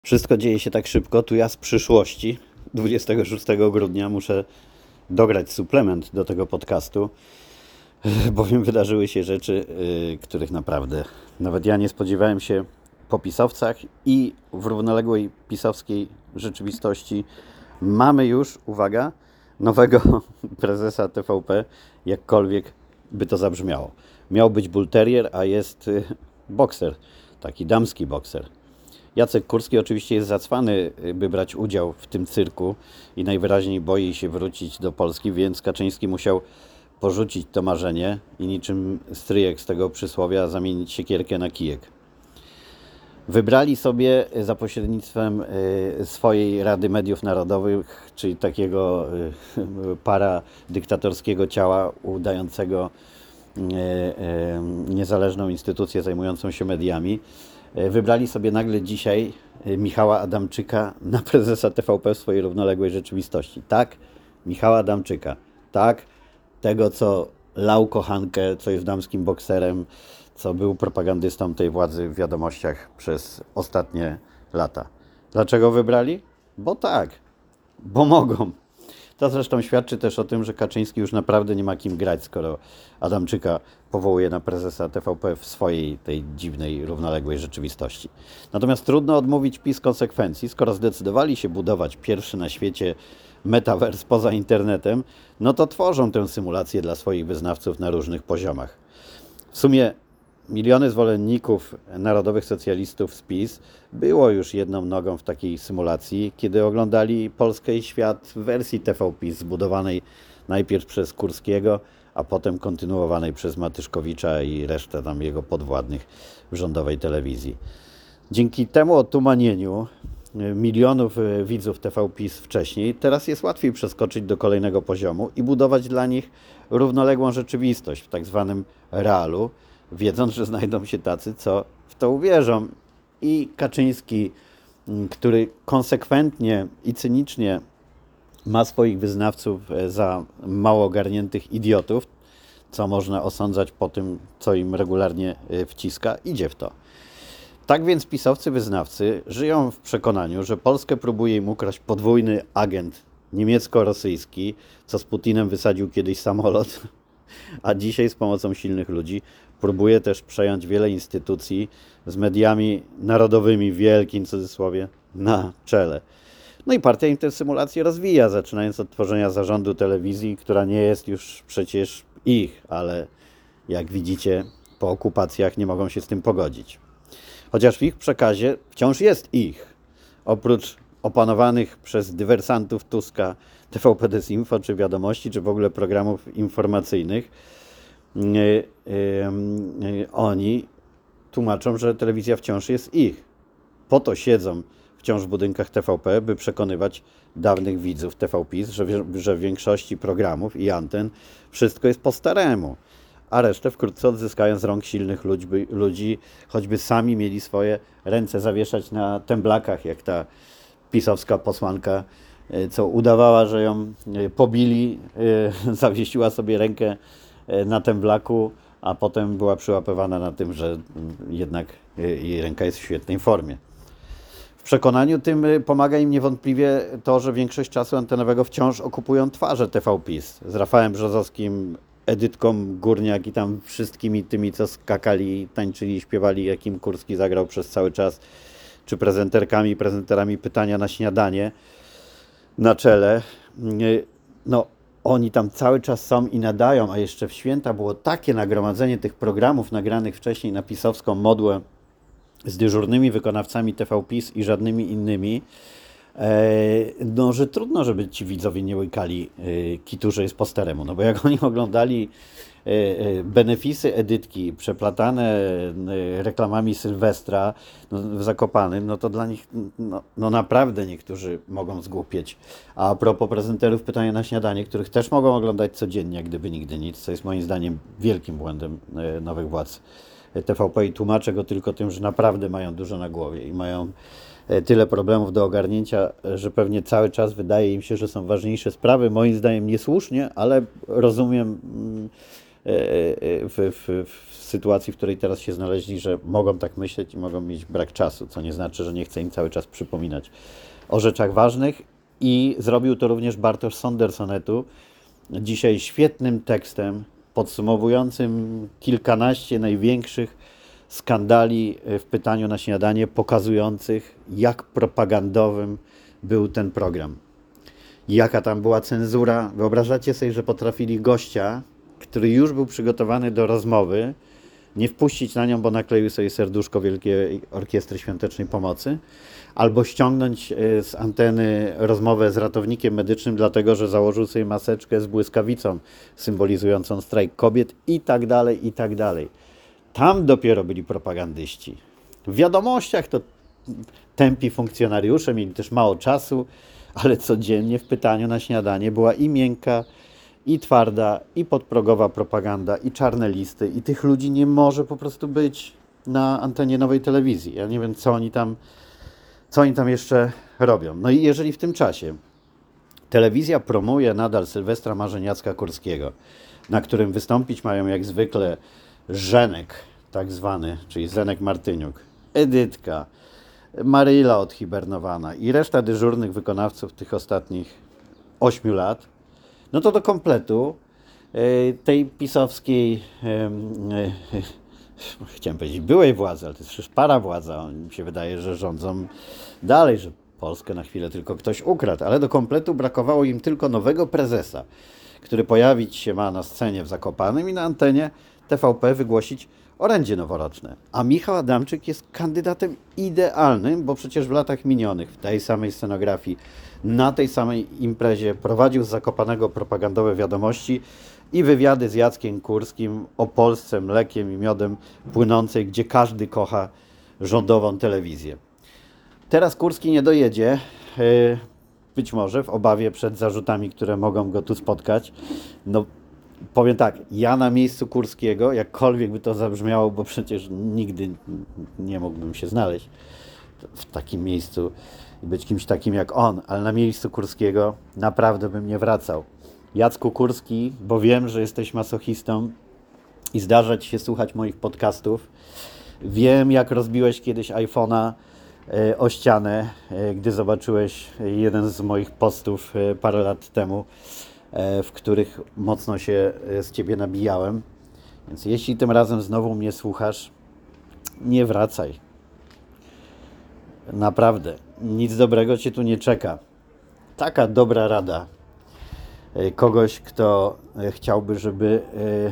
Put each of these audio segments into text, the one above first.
Wszystko dzieje się tak szybko, tu ja z przyszłości. 26 grudnia muszę dograć suplement do tego podcastu, bowiem wydarzyły się rzeczy, których naprawdę nawet ja nie spodziewałem się po pisowcach i w równoległej pisowskiej rzeczywistości mamy już, uwaga, nowego prezesa TVP, jakkolwiek by to zabrzmiało. Miał być bull terrier, a jest bokser, taki damski bokser. Jacek Kurski oczywiście jest zacwany, by brać udział w tym cyrku i najwyraźniej boi się wrócić do Polski, więc Kaczyński musiał porzucić to marzenie i niczym stryjek z tego przysłowia zamienić siekierkę na kijek. Wybrali sobie za pośrednictwem swojej Rady Mediów Narodowych, czyli takiego paradyktatorskiego ciała udającego niezależną instytucję zajmującą się mediami, wybrali sobie nagle dzisiaj Michała Adamczyka na prezesa TVP w swojej równoległej rzeczywistości. Tak, Michała Adamczyka. Tak, tego, co lał kochankę, co jest damskim bokserem, co był propagandystą tej władzy w wiadomościach przez ostatnie lata. Dlaczego wybrali? Bo tak, bo mogą. To zresztą świadczy też o tym, że Kaczyński już naprawdę nie ma kim grać, skoro Adamczyka powołuje na prezesa TVP w swojej tej dziwnej, równoległej rzeczywistości. Natomiast trudno odmówić PiS konsekwencji, skoro zdecydowali się budować pierwszy na świecie metavers poza internetem, no to tworzą tę symulację dla swoich wyznawców na różnych poziomach. W sumie miliony zwolenników narodowych socjalistów z PiS było już jedną nogą w takiej symulacji, kiedy oglądali Polskę i świat w wersji TVPiS zbudowanej najpierw przez Kurskiego, a potem kontynuowanej przez Matyszkowicza i resztę tam jego podwładnych w rządowej telewizji. Dzięki temu otumanieniu milionów widzów TVPiS wcześniej, teraz jest łatwiej przeskoczyć do kolejnego poziomu i budować dla nich równoległą rzeczywistość w tak zwanym realu, wiedząc, że znajdą się tacy, co w to uwierzą. I Kaczyński, który konsekwentnie i cynicznie ma swoich wyznawców za mało ogarniętych idiotów, co można osądzać po tym, co im regularnie wciska, idzie w to. Tak więc pisowcy wyznawcy żyją w przekonaniu, że Polskę próbuje im ukraść podwójny agent niemiecko-rosyjski, co z Putinem wysadził kiedyś samolot, a dzisiaj z pomocą silnych ludzi próbuje też przejąć wiele instytucji z mediami narodowymi, w wielkim cudzysłowie, na czele. No i partia im tę symulację rozwija, zaczynając od tworzenia zarządu telewizji, która nie jest już przecież ich, ale jak widzicie, po okupacjach nie mogą się z tym pogodzić. Chociaż w ich przekazie wciąż jest ich. Oprócz opanowanych przez dywersantów Tuska TVP Desinfo, czy Wiadomości, czy w ogóle programów informacyjnych, oni tłumaczą, że telewizja wciąż jest ich. Po to siedzą wciąż w budynkach TVP, by przekonywać dawnych widzów TVPiS, że w większości programów i anten wszystko jest po staremu, a resztę wkrótce odzyskają z rąk silnych ludzi, choćby sami mieli swoje ręce zawieszać na temblakach, jak ta pisowska posłanka, co udawała, że ją pobili, zawiesiła sobie rękę na temblaku, a potem była przyłapywana na tym, że jednak jej ręka jest w świetnej formie. W przekonaniu tym pomaga im niewątpliwie to, że większość czasu antenowego wciąż okupują twarze TVPiS z Rafałem Brzozowskim, Edytką Górniak i tam wszystkimi tymi, co skakali, tańczyli, śpiewali, jakim Kurski zagrał przez cały czas, czy prezenterami pytania na śniadanie na czele. No, oni tam cały czas są i nadają, a jeszcze w święta było takie nagromadzenie tych programów nagranych wcześniej na pisowską modłę z dyżurnymi wykonawcami TVPiS i żadnymi innymi, no, że trudno, żeby ci widzowie nie łykali kitu, że jest po staremu. No bo jak oni oglądali benefisy Edytki przeplatane reklamami Sylwestra w Zakopanym, no to dla nich no naprawdę niektórzy mogą zgłupieć. A propos prezenterów pytania na śniadanie, których też mogą oglądać codziennie, jak gdyby nigdy nic, co jest moim zdaniem wielkim błędem nowych władz TVP i tłumaczę go tylko tym, że naprawdę mają dużo na głowie i mają tyle problemów do ogarnięcia, że pewnie cały czas wydaje im się, że są ważniejsze sprawy. Moim zdaniem niesłusznie, ale rozumiem w sytuacji, w której teraz się znaleźli, że mogą tak myśleć i mogą mieć brak czasu, co nie znaczy, że nie chcę im cały czas przypominać o rzeczach ważnych. I zrobił to również Bartosz Sondersonetu, dzisiaj świetnym tekstem podsumowującym kilkanaście największych skandali w pytaniu na śniadanie, pokazujących, jak propagandowym był ten program. Jaka tam była cenzura. Wyobrażacie sobie, że potrafili gościa, który już był przygotowany do rozmowy, nie wpuścić na nią, bo nakleił sobie serduszko Wielkiej Orkiestry Świątecznej Pomocy, albo ściągnąć z anteny rozmowę z ratownikiem medycznym, dlatego że założył sobie maseczkę z błyskawicą symbolizującą strajk kobiet i tak dalej, i tak dalej. Tam dopiero byli propagandyści. W wiadomościach to tępi funkcjonariusze, mieli też mało czasu, ale codziennie w pytaniu na śniadanie była i miękka, i twarda, i podprogowa propaganda, i czarne listy. I tych ludzi nie może po prostu być na antenie Nowej Telewizji. Ja nie wiem, co oni tam jeszcze robią. No i jeżeli w tym czasie telewizja promuje nadal Sylwestra Marzeniacka-Kurskiego, na którym wystąpić mają jak zwykle Żenek, tak zwany, czyli Zenek Martyniuk, Edytka, Maryla odhibernowana i reszta dyżurnych wykonawców tych ostatnich 8 lat, no to do kompletu tej pisowskiej, chciałem powiedzieć byłej władzy, ale to jest przecież parawładza, mi się wydaje, że rządzą dalej, że Polskę na chwilę tylko ktoś ukradł, ale do kompletu brakowało im tylko nowego prezesa, który pojawić się ma na scenie w Zakopanem i na antenie TVP wygłosić orędzie noworoczne. A Michał Adamczyk jest kandydatem idealnym, bo przecież w latach minionych w tej samej scenografii, na tej samej imprezie prowadził z Zakopanego propagandowe wiadomości i wywiady z Jackiem Kurskim o Polsce mlekiem i miodem płynącej, gdzie każdy kocha rządową telewizję. Teraz Kurski nie dojedzie, być może w obawie przed zarzutami, które mogą go tu spotkać. No, powiem tak, ja na miejscu Kurskiego, jakkolwiek by to zabrzmiało, bo przecież nigdy nie mógłbym się znaleźć w takim miejscu i być kimś takim jak on, ale na miejscu Kurskiego naprawdę bym nie wracał. Jacku Kurski, bo wiem, że jesteś masochistą i zdarza ci się słuchać moich podcastów. Wiem, jak rozbiłeś kiedyś iPhone'a o ścianę, gdy zobaczyłeś jeden z moich postów parę lat temu, w których mocno się z ciebie nabijałem. Więc jeśli tym razem znowu mnie słuchasz, nie wracaj. Naprawdę, nic dobrego cię tu nie czeka. Taka dobra rada kogoś, kto chciałby, żeby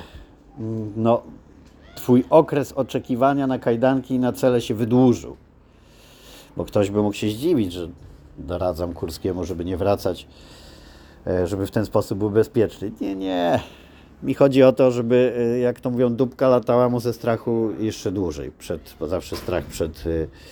twój okres oczekiwania na kajdanki i na cele się wydłużył. Bo ktoś by mógł się zdziwić, że doradzam Kurskiemu, żeby nie wracać, żeby w ten sposób był bezpieczny. Nie. Mi chodzi o to, żeby, jak to mówią, dupka latała mu ze strachu jeszcze dłużej. Bo zawsze strach przed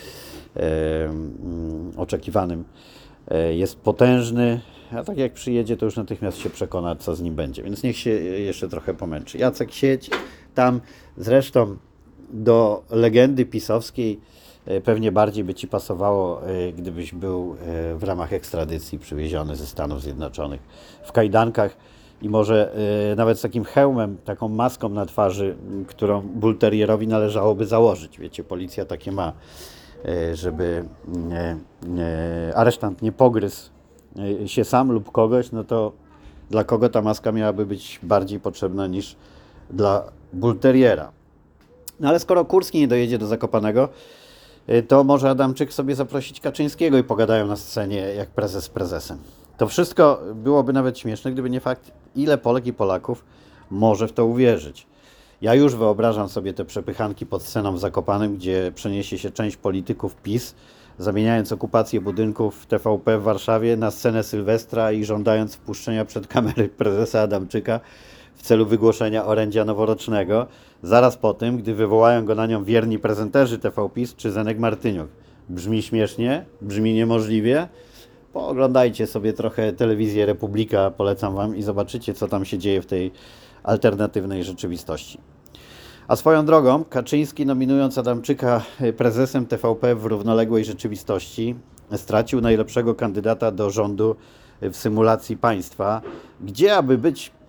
oczekiwanym jest potężny, a tak jak przyjedzie, to już natychmiast się przekona, co z nim będzie. Więc niech się jeszcze trochę pomęczy. Jacek, siedź tam. Zresztą do legendy pisowskiej pewnie bardziej by ci pasowało, gdybyś był w ramach ekstradycji przywieziony ze Stanów Zjednoczonych w kajdankach i może nawet z takim hełmem, taką maską na twarzy, którą bulterierowi należałoby założyć. Wiecie, policja takie ma, żeby aresztant nie pogryzł się sam lub kogoś, no to dla kogo ta maska miałaby być bardziej potrzebna niż dla bulteriera. No ale skoro Kurski nie dojedzie do Zakopanego, to może Adamczyk sobie zaprosić Kaczyńskiego i pogadają na scenie jak prezes z prezesem. To wszystko byłoby nawet śmieszne, gdyby nie fakt, ile Polek i Polaków może w to uwierzyć. Ja już wyobrażam sobie te przepychanki pod sceną w Zakopanem, gdzie przeniesie się część polityków PiS, zamieniając okupację budynków TVP w Warszawie na scenę Sylwestra i żądając wpuszczenia przed kamery prezesa Adamczyka w celu wygłoszenia orędzia noworocznego, zaraz po tym, gdy wywołają go na nią wierni prezenterzy TVPiS czy Zenek Martyniuk. Brzmi śmiesznie? Brzmi niemożliwie? Pooglądajcie sobie trochę telewizję Republika, polecam wam, i zobaczycie, co tam się dzieje w tej alternatywnej rzeczywistości. A swoją drogą, Kaczyński, nominując Adamczyka prezesem TVP w równoległej rzeczywistości, stracił najlepszego kandydata do rządu w symulacji państwa, gdzie, aby być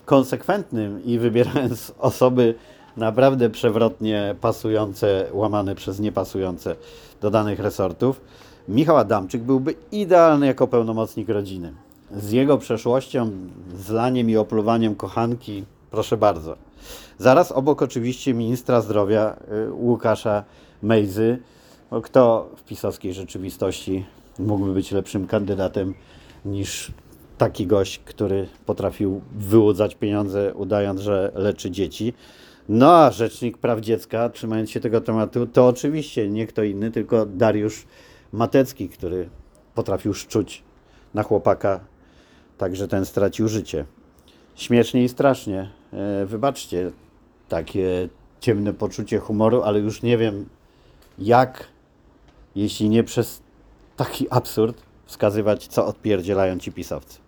konsekwentnym i wybierając osoby naprawdę przewrotnie pasujące, łamane przez niepasujące do danych resortów, Michał Adamczyk byłby idealny jako pełnomocnik rodziny. Z jego przeszłością, zlaniem i opluwaniem kochanki, proszę bardzo. Zaraz obok oczywiście ministra zdrowia Łukasza Mejzy. Kto w pisowskiej rzeczywistości mógłby być lepszym kandydatem niż taki gość, który potrafił wyłudzać pieniądze, udając, że leczy dzieci. No a rzecznik praw dziecka, trzymając się tego tematu, to oczywiście nie kto inny, tylko Dariusz Matecki, który potrafił szczuć na chłopaka, tak że ten stracił życie. Śmiesznie i strasznie. Wybaczcie takie ciemne poczucie humoru, ale już nie wiem jak, jeśli nie przez taki absurd, wskazywać, co odpierdzielają ci pisowcy.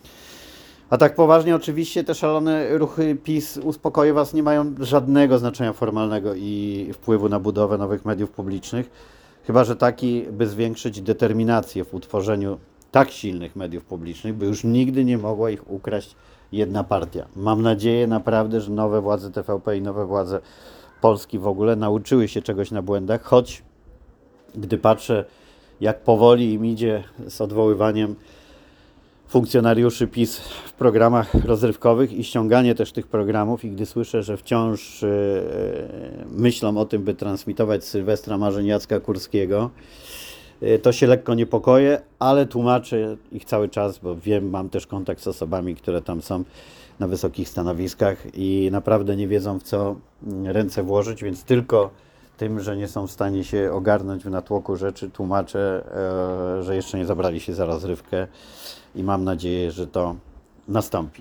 A tak poważnie, oczywiście te szalone ruchy PiS, uspokoję was, nie mają żadnego znaczenia formalnego i wpływu na budowę nowych mediów publicznych, chyba że taki, by zwiększyć determinację w utworzeniu tak silnych mediów publicznych, by już nigdy nie mogła ich ukraść jedna partia. Mam nadzieję naprawdę, że nowe władze TVP i nowe władze Polski w ogóle nauczyły się czegoś na błędach, choć gdy patrzę, jak powoli im idzie z odwoływaniem funkcjonariuszy PiS w programach rozrywkowych i ściąganie też tych programów, i gdy słyszę, że wciąż myślą o tym, by transmitować Sylwestra marzeń Jacka Kurskiego, to się lekko niepokoję, ale tłumaczę ich cały czas, bo wiem, mam też kontakt z osobami, które tam są na wysokich stanowiskach i naprawdę nie wiedzą, w co ręce włożyć, więc tylko tym, że nie są w stanie się ogarnąć w natłoku rzeczy, tłumaczę, że jeszcze nie zabrali się za rozrywkę i mam nadzieję, że to nastąpi.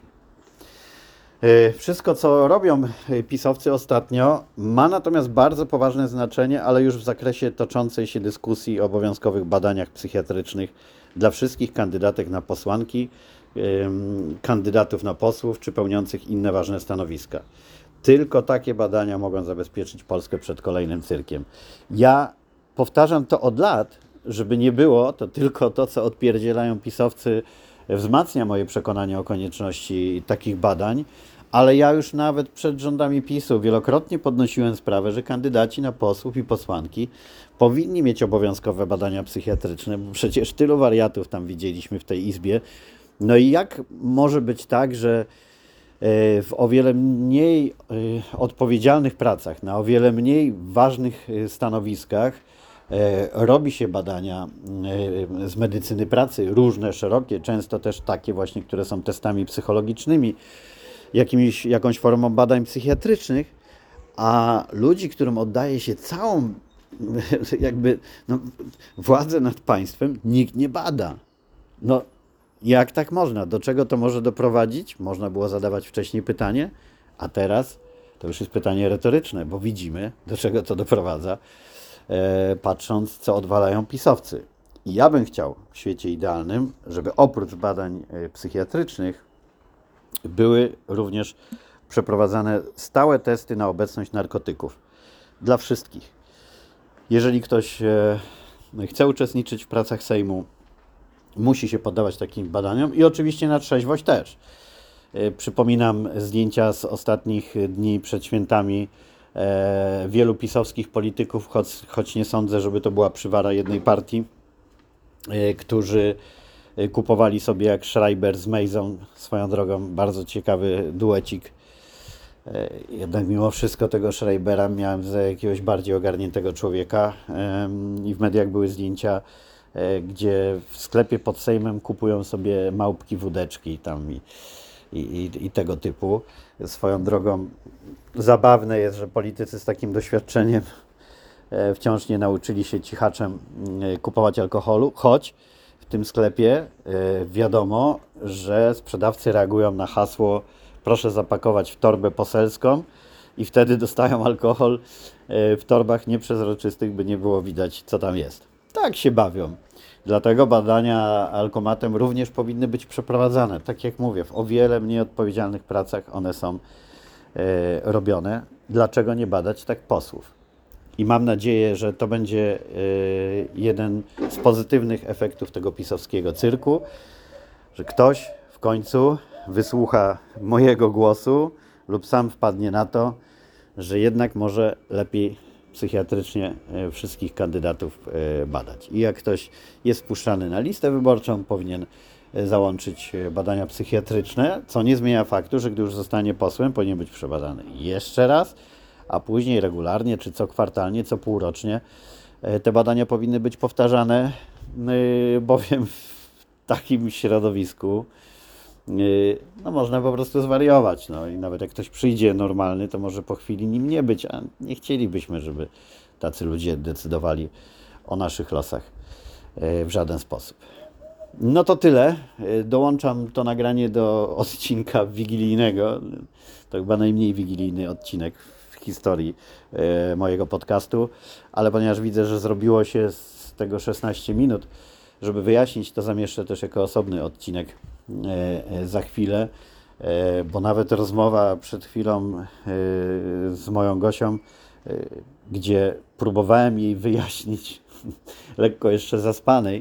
Wszystko, co robią pisowcy ostatnio, ma natomiast bardzo poważne znaczenie, ale już w zakresie toczącej się dyskusji o obowiązkowych badaniach psychiatrycznych dla wszystkich kandydatek na posłanki, kandydatów na posłów czy pełniących inne ważne stanowiska. Tylko takie badania mogą zabezpieczyć Polskę przed kolejnym cyrkiem. Ja powtarzam to od lat, żeby nie było, to tylko to, co odpierdzielają pisowcy, wzmacnia moje przekonanie o konieczności takich badań, ale ja już nawet przed rządami PiS-u wielokrotnie podnosiłem sprawę, że kandydaci na posłów i posłanki powinni mieć obowiązkowe badania psychiatryczne, bo przecież tylu wariatów tam widzieliśmy w tej Izbie. No i jak może być tak, że w o wiele mniej odpowiedzialnych pracach, na o wiele mniej ważnych stanowiskach robi się badania z medycyny pracy, różne, szerokie, często też takie właśnie, które są testami psychologicznymi, jakąś formą badań psychiatrycznych, a ludzi, którym oddaje się całą władzę nad państwem, nikt nie bada. No, jak tak można? Do czego to może doprowadzić? Można było zadawać wcześniej pytanie, a teraz to już jest pytanie retoryczne, bo widzimy, do czego to doprowadza, patrząc, co odwalają pisowcy. I ja bym chciał w świecie idealnym, żeby oprócz badań psychiatrycznych były również przeprowadzane stałe testy na obecność narkotyków dla wszystkich. Jeżeli ktoś chce uczestniczyć w pracach Sejmu, musi się poddawać takim badaniom i oczywiście na trzeźwość też. Przypominam zdjęcia z ostatnich dni przed świętami wielu pisowskich polityków, choć nie sądzę, żeby to była przywara jednej partii, którzy kupowali sobie jak Schreiber z Mejzą, swoją drogą bardzo ciekawy duecik. Jednak mimo wszystko tego Schreibera miałem za jakiegoś bardziej ogarniętego człowieka i w mediach były zdjęcia, gdzie w sklepie pod Sejmem kupują sobie małpki wódeczki tam i tego typu. Swoją drogą zabawne jest, że politycy z takim doświadczeniem wciąż nie nauczyli się cichaczem kupować alkoholu, choć w tym sklepie wiadomo, że sprzedawcy reagują na hasło proszę zapakować w torbę poselską i wtedy dostają alkohol w torbach nieprzezroczystych, by nie było widać, co tam jest. Tak się bawią. Dlatego badania alkomatem również powinny być przeprowadzane. Tak jak mówię, w o wiele mniej odpowiedzialnych pracach one są robione. Dlaczego nie badać tak posłów? I mam nadzieję, że to będzie jeden z pozytywnych efektów tego pisowskiego cyrku, że ktoś w końcu wysłucha mojego głosu lub sam wpadnie na to, że jednak może lepiej psychiatrycznie wszystkich kandydatów badać. I jak ktoś jest wpuszczany na listę wyborczą, powinien załączyć badania psychiatryczne, co nie zmienia faktu, że gdy już zostanie posłem, powinien być przebadany jeszcze raz, a później regularnie, czy co kwartalnie, co półrocznie. Te badania powinny być powtarzane, bowiem w takim środowisku no można po prostu zwariować. No i nawet jak ktoś przyjdzie normalny, to może po chwili nim nie być, a nie chcielibyśmy, żeby tacy ludzie decydowali o naszych losach w żaden sposób. No to tyle. Dołączam to nagranie do odcinka wigilijnego. To chyba najmniej wigilijny odcinek w historii mojego podcastu, ale ponieważ widzę, że zrobiło się z tego 16 minut, żeby wyjaśnić, to zamieszczę też jako osobny odcinek za chwilę, bo nawet rozmowa przed chwilą z moją Gosią, gdzie próbowałem jej wyjaśnić, lekko jeszcze zaspanej,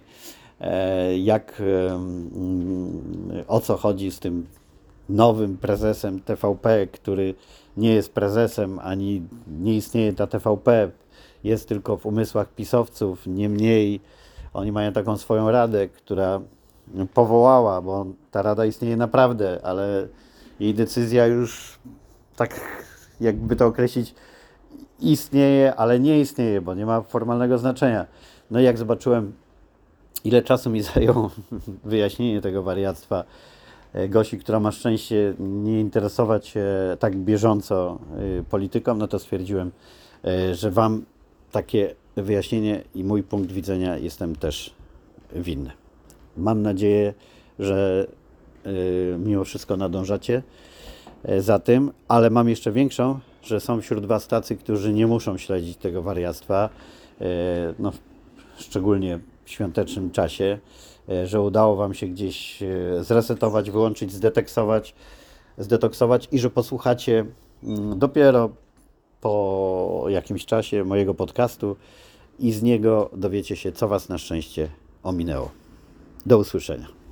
o co chodzi z tym nowym prezesem TVP, który nie jest prezesem, ani nie istnieje ta TVP, jest tylko w umysłach pisowców, niemniej oni mają taką swoją radę, która powołała, bo ta rada istnieje naprawdę, ale jej decyzja już, tak jakby to określić, istnieje, ale nie istnieje, bo nie ma formalnego znaczenia. No i jak zobaczyłem, ile czasu mi zajęło wyjaśnienie tego wariactwa Gosi, która ma szczęście nie interesować się tak bieżąco polityką, no to stwierdziłem, że Wam takie wyjaśnienie i mój punkt widzenia jestem też winny. Mam nadzieję, że mimo wszystko nadążacie za tym, ale mam jeszcze większą, że są wśród Was tacy, którzy nie muszą śledzić tego wariactwa, no, szczególnie w świątecznym czasie, że udało Wam się gdzieś zresetować, wyłączyć, zdetoksować i że posłuchacie dopiero po jakimś czasie mojego podcastu i z niego dowiecie się, co Was na szczęście ominęło. Do usłyszenia.